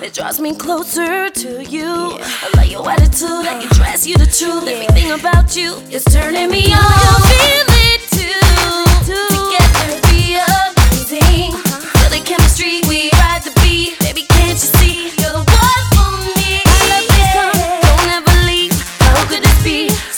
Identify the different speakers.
Speaker 1: that draws me closer to you. I like your attitude, like your dress, you the truth. Everything about you is turning me on. You feel it too. Together be amazing. Feel the chemistry, we ride the beat. Baby, can't you see? You're the one for me. I love this song, don't ever leave. How could this be?